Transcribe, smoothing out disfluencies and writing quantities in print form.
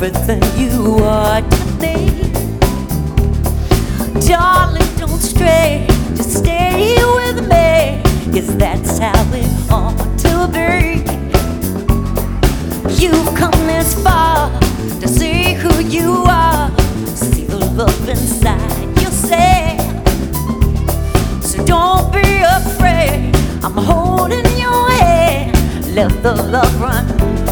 everything you are to me. Darling, don't stray, just stay with me, 'cause that's how it ought to be. You've come this far to see who you are, see the love inside yourself. So don't be afraid, I'm holding your hand, let the love run